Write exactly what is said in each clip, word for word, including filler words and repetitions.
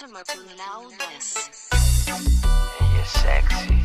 customer loudness. Ella es sexy.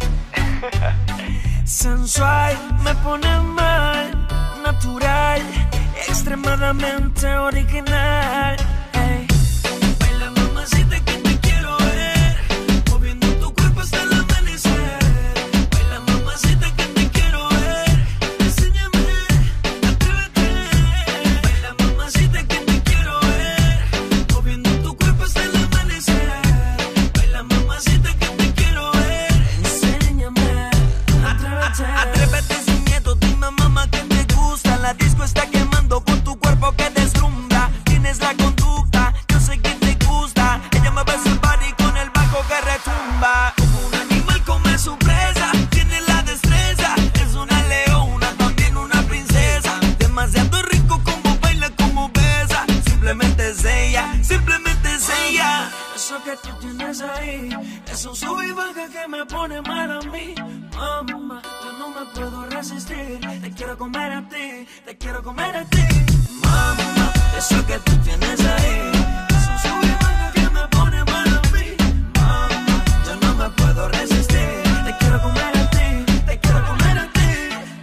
Sensual, me pone mal, natural, extremadamente original. Hey. Baila mamacita que te quiero ver, moviendo tu cuerpo hasta el amanecer. Baila mamacita que te quiero ver, enséñame, atrévete. Baila mamacita que te quiero ver, moviendo tu cuerpo hasta el amanecer. Baila mamacita que te quiero ver, enséñame, atrévete. Atrévete sin miedo, dime mamá que te gusta. La disco está quemando con tu cuerpo que deslumbra. Tienes la conducta, yo sé que te gusta. Ella me besa el body con el bajo que retumba. Como un animal come su presa, tiene la destreza. Es una leona, también una princesa. Demasiado rico como baila, como besa. Simplemente es ella, simplemente es ella. Eso que tú tienes ahí, es un sub y baja que me pone mal a mí. Mamá, yo no me puedo resistir. Te quiero comer a ti, te quiero comer a ti. Mamá, eso que tú tienes ahí, es un sub y baja que me pone mal a mí. Mamá, yo no me puedo resistir. Te quiero comer a ti, te quiero comer a ti.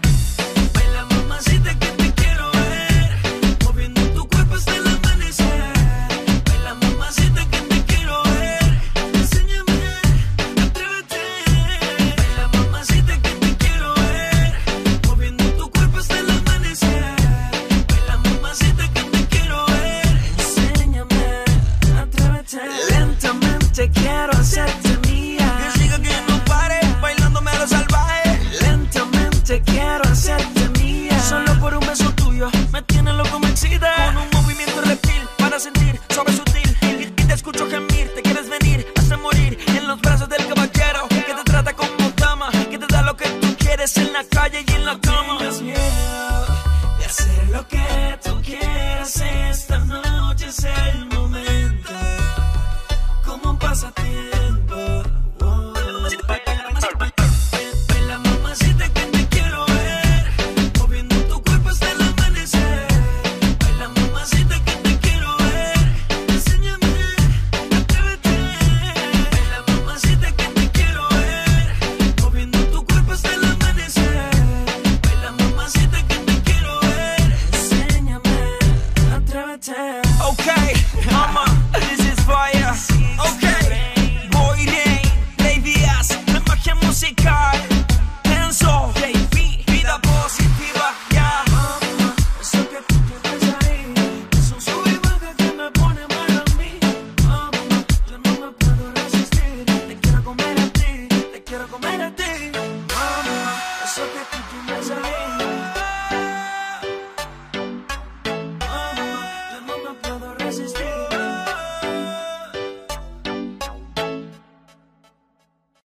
Baila mamacita que te quiero ver, moviendo tu cuerpo hasta el amanecer. Baila mamacita que te quiero ver, enséñame, atrévete. Baila mamacita que te quiero ver, moviendo tu cuerpo hasta el amanecer. Baila mamacita que te quiero ver, enséñame, atrévete. Lentamente quiero hacerte mía, que siga que no pare, bailándome a lo salvaje. Lentamente quiero hacerte mía, solo por un beso tuyo me tiene loco, me excita. Con un movimiento reptil para sentir suave sutil, y, y te escucho gemir, te quieres venir hasta morir en los brazos del caballero que te trata como dama, que te da lo que tú quieres en la calle y en la cama. No tengas miedo de hacer lo que tú quieras, esta noche es el momento, como un pasatiempo. Oh. Baila mamacita que te quiero ver, moviendo tu cuerpo hasta el amanecer. Baila mamacita que te quiero ver, enséñame, atrévete. Baila mamacita que te quiero ver, moviendo tu cuerpo hasta el amanecer. Baila mamacita que te quiero ver, enséñame, atrévete. Okay, mama, this is fire. Okay, Boy Rain, Baby Ass, la magia musical. Tenso, J P, vida positiva, ya. Mama, eso que tú tienes ahí, es un sub y baja que me pone mal a mí. Mama, yo no me puedo resistir. Te quiero comer a ti, te quiero comer a ti. Mama, eso que tú tienes ahí. Mama, yo no me puedo resistir.